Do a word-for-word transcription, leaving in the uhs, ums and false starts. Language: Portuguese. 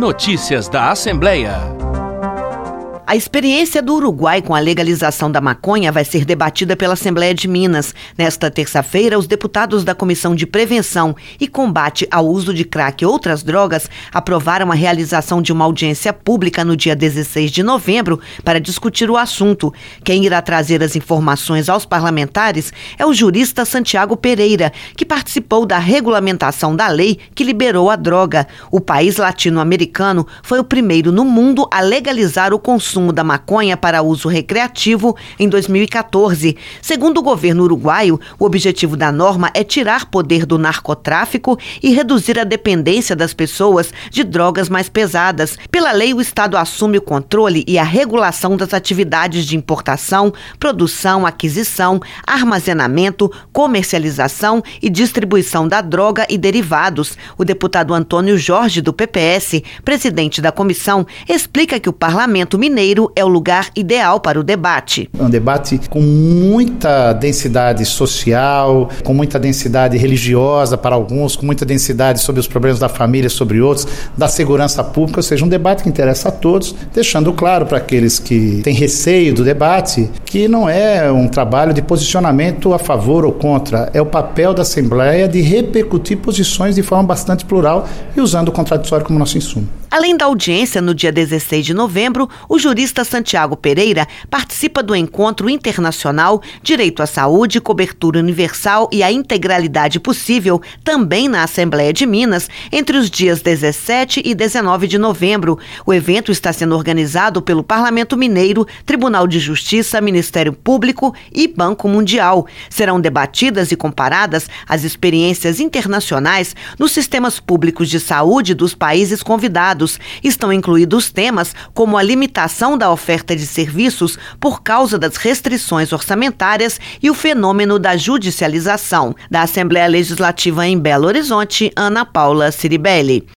Notícias da Assembleia. A experiência do Uruguai com a legalização da maconha vai ser debatida pela Assembleia de Minas. Nesta terça-feira, os deputados da Comissão de Prevenção e Combate ao Uso de Crack e Outras Drogas aprovaram a realização de uma audiência pública no dia dezesseis de novembro para discutir o assunto. Quem irá trazer as informações aos parlamentares é o jurista Santiago Pereira, que participou da regulamentação da lei que liberou a droga. O país latino-americano foi o primeiro no mundo a legalizar o consumo da maconha para uso recreativo em dois mil e quatorze. Segundo o governo uruguaio, o objetivo da norma é tirar poder do narcotráfico e reduzir a dependência das pessoas de drogas mais pesadas. Pela lei, o Estado assume o controle e a regulação das atividades de importação, produção, aquisição, armazenamento, comercialização e distribuição da droga e derivados. O deputado Antônio Jorge, do P P S, presidente da comissão, explica que o Parlamento Mineiro é o lugar ideal para o debate. É um debate com muita densidade social, com muita densidade religiosa para alguns, com muita densidade sobre os problemas da família, sobre outros, da segurança pública, ou seja, um debate que interessa a todos, deixando claro para aqueles que têm receio do debate que não é um trabalho de posicionamento a favor ou contra, é o papel da Assembleia de repercutir posições de forma bastante plural e usando o contraditório como nosso insumo. Além da audiência no dia dezesseis de novembro, o jurista Santiago Pereira participa do encontro internacional Direito à Saúde, Cobertura Universal e a Integralidade Possível, também na Assembleia de Minas, entre os dias dezessete e dezenove de novembro. O evento está sendo organizado pelo Parlamento Mineiro, Tribunal de Justiça, Ministério Público e Banco Mundial. Serão debatidas e comparadas as experiências internacionais nos sistemas públicos de saúde dos países convidados. Estão incluídos temas como a limitação da oferta de serviços por causa das restrições orçamentárias e o fenômeno da judicialização. Da Assembleia Legislativa em Belo Horizonte, Ana Paula Ciribelli.